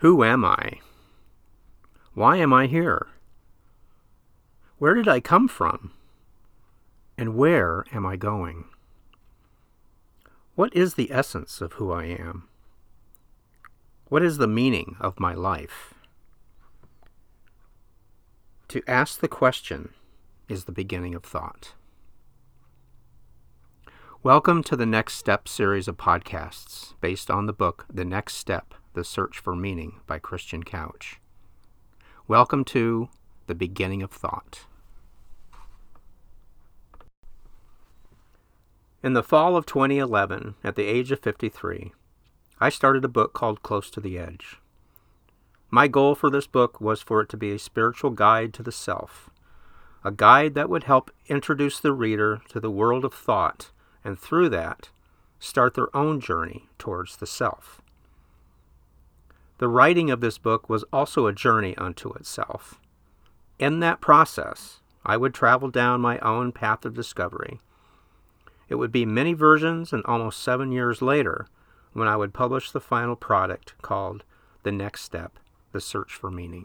Who am I? Why am I here? Where did I come from? And where am I going? What is the essence of who I am? What is the meaning of my life? To ask the question is the beginning of thought. Welcome to the Next Step series of podcasts based on the book The Next Step, The Search for Meaning by Christian Couch. Welcome to the beginning of thought. In the fall of 2011, at the age of 53, I started a book called Close to the Edge. My goal for this book was for it to be a spiritual guide to the self, a guide that would help introduce the reader to the world of thought, and through that, start their own journey towards the self. The writing of this book was also a journey unto itself. In that process, I would travel down my own path of discovery. It would be many versions, and almost 7 years later, when I would publish the final product called The Next Step, The Search for Meaning.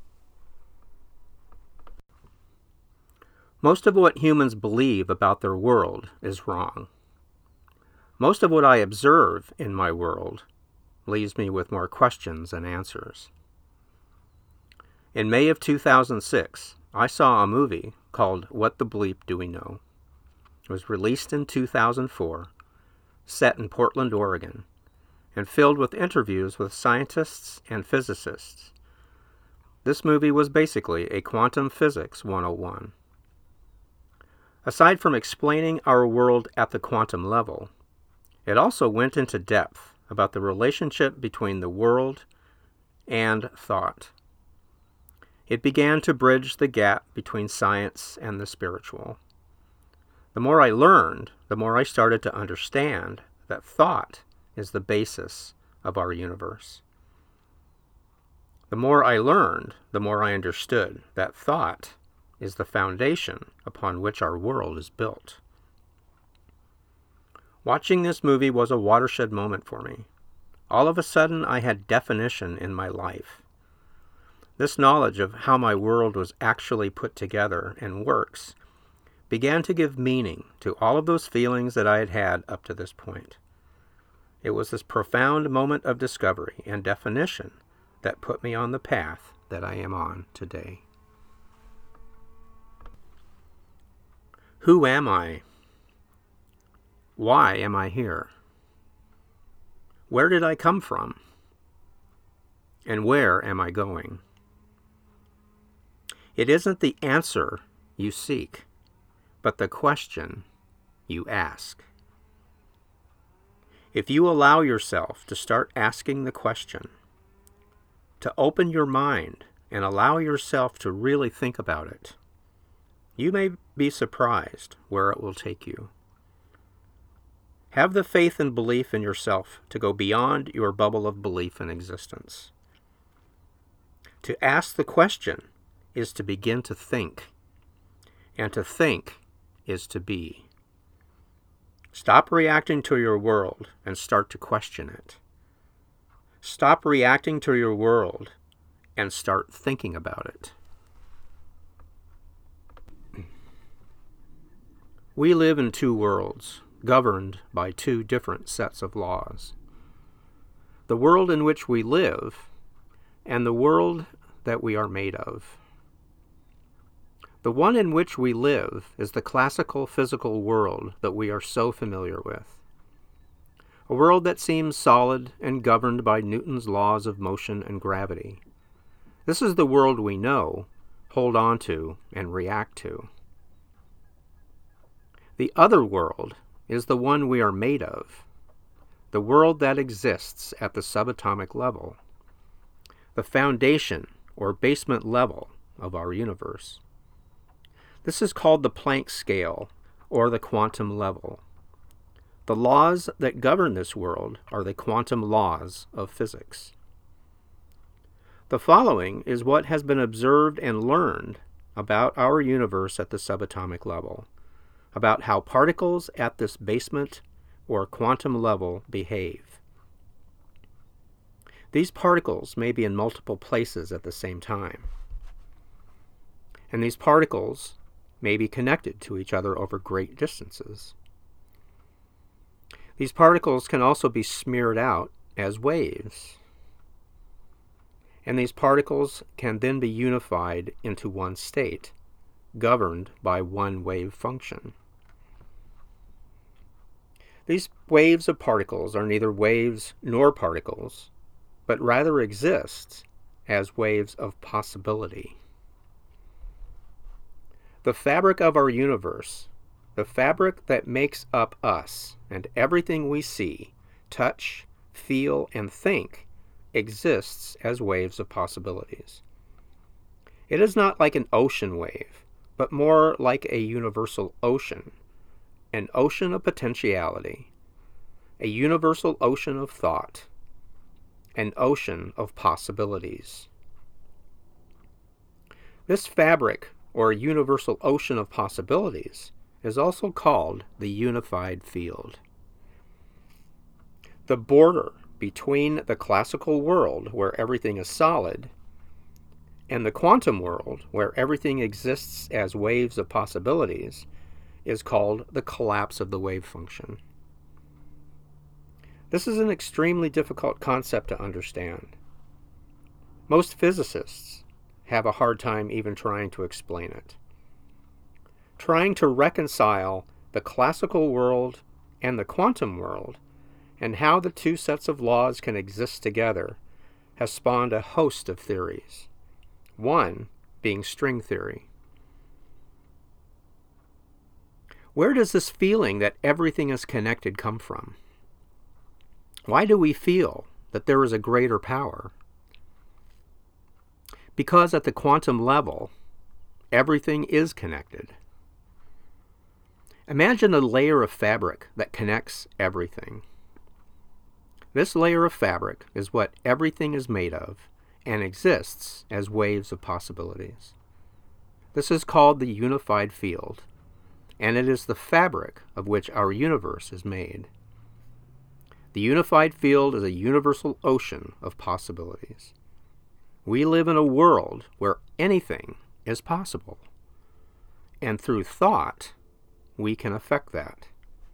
Most of what humans believe about their world is wrong. Most of what I observe in my world leaves me with more questions than answers. In May of 2006, I saw a movie called What the Bleep Do We Know? It was released in 2004, set in Portland, Oregon, and filled with interviews with scientists and physicists. This movie was basically a quantum physics 101. Aside from explaining our world at the quantum level, it also went into depth about the relationship between the world and thought. It began to bridge the gap between science and the spiritual. The more I learned, the more I started to understand that thought is the basis of our universe. The more I learned, the more I understood that thought is the foundation upon which our world is built. Watching this movie was a watershed moment for me. All of a sudden, I had definition in my life. This knowledge of how my world was actually put together and works began to give meaning to all of those feelings that I had had up to this point. It was this profound moment of discovery and definition that put me on the path that I am on today. Who am I? Why am I here? Where did I come from? And where am I going? It isn't the answer you seek, but the question you ask. If you allow yourself to start asking the question, to open your mind and allow yourself to really think about it, you may be surprised where it will take you. Have the faith and belief in yourself to go beyond your bubble of belief in existence. To ask the question is to begin to think, and to think is to be. Stop reacting to your world and start to question it. Stop reacting to your world and start thinking about it. We live in two worlds, governed by two different sets of laws. The world in which we live, and the world that we are made of. The one in which we live is the classical physical world that we are so familiar with. A world that seems solid and governed by Newton's laws of motion and gravity. This is the world we know, hold on to, and react to. The other world is the one we are made of, the world that exists at the subatomic level, the foundation or basement level of our universe. This is called the Planck scale, or the quantum level. The laws that govern this world are the quantum laws of physics. The following is what has been observed and learned about our universe at the subatomic level, about how particles at this basement or quantum level behave. These particles may be in multiple places at the same time. And these particles may be connected to each other over great distances. These particles can also be smeared out as waves. And these particles can then be unified into one state, governed by one wave function. These waves of particles are neither waves nor particles, but rather exist as waves of possibility. The fabric of our universe, the fabric that makes up us and everything we see, touch, feel, and think, exists as waves of possibilities. It is not like an ocean wave, but more like a universal ocean, an ocean of potentiality, a universal ocean of thought, an ocean of possibilities. This fabric, or universal ocean of possibilities, is also called the unified field. The border between the classical world, where everything is solid, and the quantum world, where everything exists as waves of possibilities, is called the collapse of the wave function. This is an extremely difficult concept to understand. Most physicists have a hard time even trying to explain it. Trying to reconcile the classical world and the quantum world, and how the two sets of laws can exist together, has spawned a host of theories, one being string theory. Where does this feeling that everything is connected come from? Why do we feel that there is a greater power? Because at the quantum level, everything is connected. Imagine a layer of fabric that connects everything. This layer of fabric is what everything is made of and exists as waves of possibilities. This is called the unified field, and it is the fabric of which our universe is made. The unified field is a universal ocean of possibilities. We live in a world where anything is possible, and through thought, we can affect that.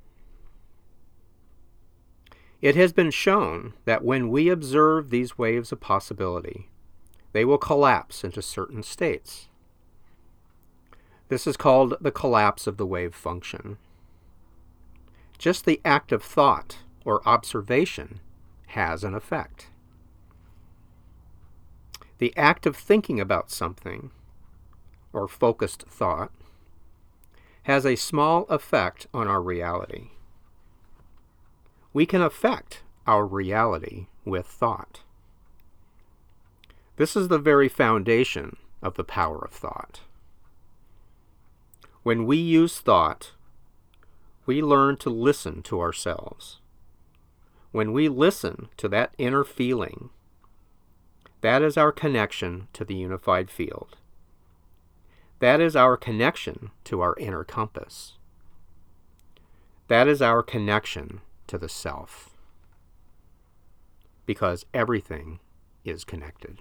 It has been shown that when we observe these waves of possibility, they will collapse into certain states. This is called the collapse of the wave function. Just the act of thought or observation has an effect. The act of thinking about something, or focused thought, has a small effect on our reality. We can affect our reality with thought. This is the very foundation of the power of thought. When we use thought, we learn to listen to ourselves. When we listen to that inner feeling, that is our connection to the unified field. That is our connection to our inner compass. That is our connection to the self. Because everything is connected.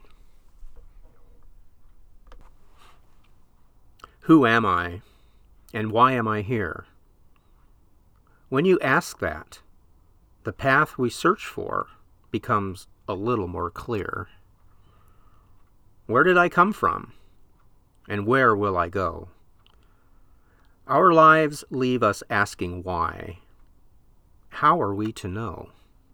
Who am I, and why am I here? When you ask that, the path we search for becomes a little more clear. Where did I come from? And where will I go? Our lives leave us asking why. How are we to know?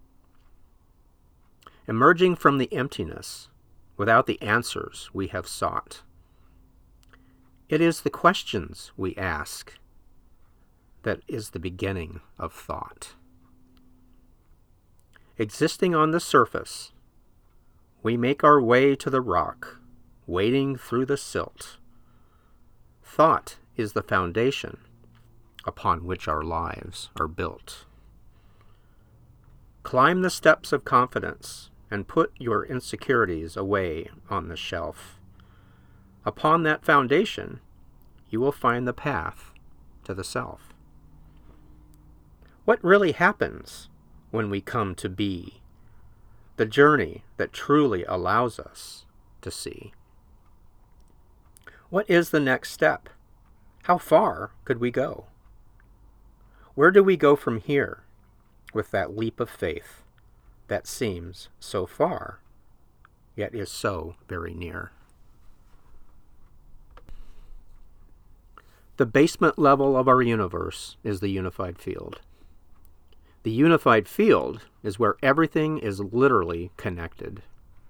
Emerging from the emptiness, without the answers we have sought. It is the questions we ask that is the beginning of thought. Existing on the surface, we make our way to the rock, wading through the silt. Thought is the foundation upon which our lives are built. Climb the steps of confidence and put your insecurities away on the shelf. Upon that foundation, you will find the path to the self. What really happens when we come to be? the journey that truly allows us to see. What is the next step? How far could we go? Where do we go from here with that leap of faith that seems so far, yet is so very near? The basement level of our universe is the unified field. The unified field is where everything is literally connected.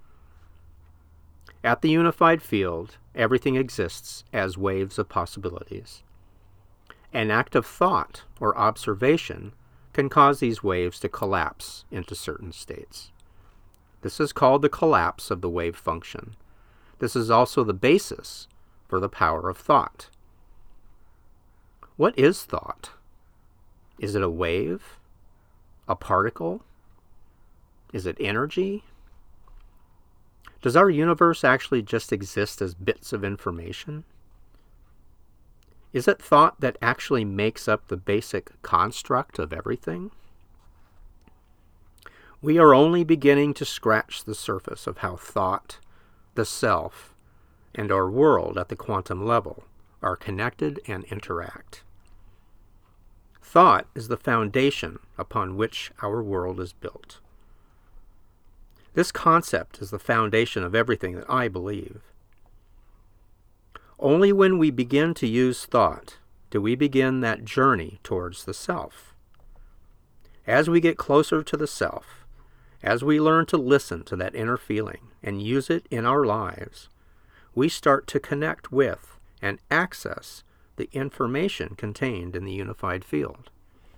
At the unified field, everything exists as waves of possibilities. An act of thought or observation can cause these waves to collapse into certain states. This is called the collapse of the wave function. This is also the basis for the power of thought. What is thought? Is it a wave? A particle? Is it energy? Does our universe actually just exist as bits of information? Is it thought that actually makes up the basic construct of everything? We are only beginning to scratch the surface of how thought, the self, and our world at the quantum level are connected and interact. Thought is the foundation upon which our world is built. This concept is the foundation of everything that I believe. Only when we begin to use thought do we begin that journey towards the self. As we get closer to the self, as we learn to listen to that inner feeling and use it in our lives, we start to connect with and access the information contained in the unified field.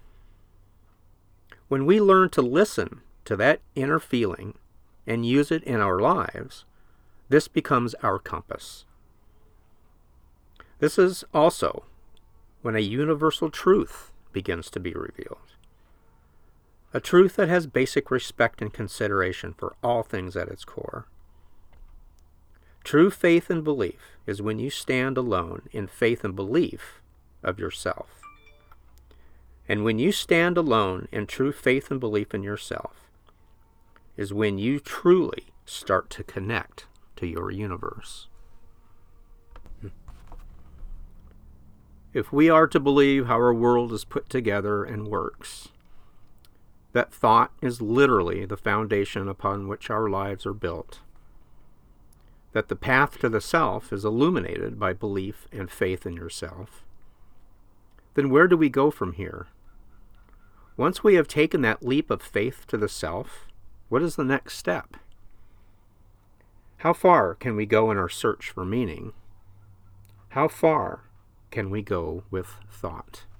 When we learn to listen to that inner feeling and use it in our lives, this becomes our compass. This is also when a universal truth begins to be revealed. A truth that has basic respect and consideration for all things at its core. True faith and belief is when you stand alone in faith and belief of yourself. And when you stand alone in true faith and belief in yourself is when you truly start to connect to your universe. If we are to believe how our world is put together and works, that thought is literally the foundation upon which our lives are built, that the path to the self is illuminated by belief and faith in yourself, then where do we go from here? Once we have taken that leap of faith to the self, what is the next step? How far can we go in our search for meaning? How far can we go with thought?